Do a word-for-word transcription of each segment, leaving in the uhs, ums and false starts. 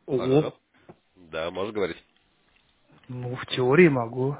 Ого. Ага. Да, можешь говорить. Ну, в теории могу.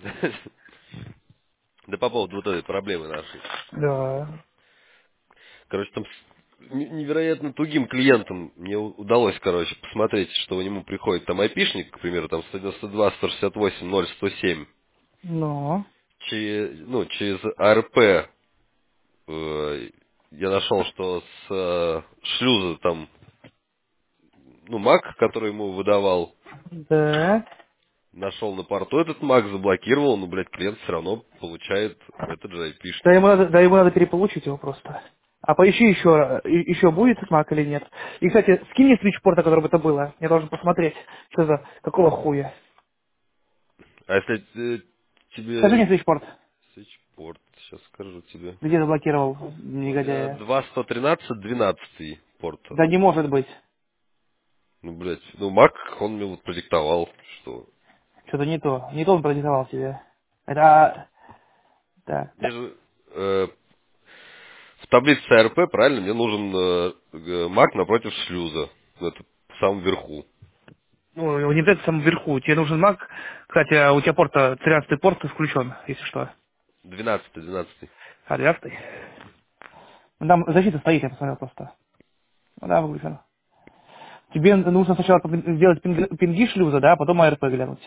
Да по поводу вот этой проблемы нашей. Да. Короче, там с н- невероятно тугим клиентам мне у- удалось, короче, посмотреть, что у нему приходит там айпишник, к примеру, там сто девяносто два сто шестьдесят восемь ноль сто семь, Ну. че- ну, через АРП э, я нашел, что с э, шлюза там, ну, мак, который ему выдавал, Да. нашел на порту этот мак, заблокировал, но, блядь, клиент все равно получает этот же Да айпишник. ему надо, да ему надо переполучить его просто. А поищи еще, и- еще будет смак или нет. И, кстати, скинь мне свитчпорта, который бы это было. Я должен посмотреть, что за, какого хуя. А если э, Скажи тебе мне свитчпорт, свитчпорт, сейчас скажу тебе. где заблокировал Э, негодяя. два сто тринадцать двенадцатый порт. Да не может быть. Ну, блядь, ну, Мак, он мне вот продиктовал, что... Что-то не то. Не то он продиктовал тебе. Это, а, так, Мне же э, в таблице АРП, правильно, мне нужен э, э, Мак напротив шлюза. Это в самом верху. ну, не обязательно в самом верху. Тебе нужен маг. Кстати, а у тебя порта, тринадцатый порт включен, если что. Двенадцатый, двенадцатый. А, двенадцатый. Ну, там защита стоит, я посмотрел просто. Ну да, выключен. Тебе нужно сначала пин- сделать пинг- пинги шлюза, да, а потом АРП глянуть.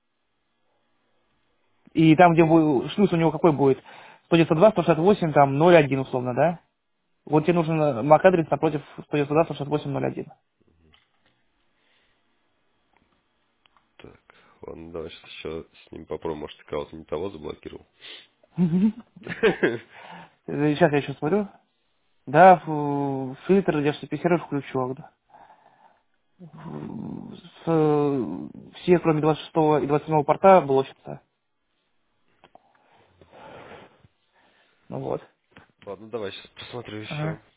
И там, где бу- шлюз у него какой будет? сто девяносто два, сто шестьдесят восемь, там ноль один условно, да? Вот тебе нужен мак-адрес напротив сто девяносто два, сто шестьдесят восемь, ноль один. Так, ладно, давай сейчас еще с ним попробуем, может, ты кого-то не того заблокировал. Сейчас я еще смотрю. Да, ф- фильтр ди эйч си пи сервер включен. С- э, все, кроме двадцать шестого и двадцать седьмого порта, блочатся. Ну вот. Ладно, давай сейчас посмотрю Ага. еще.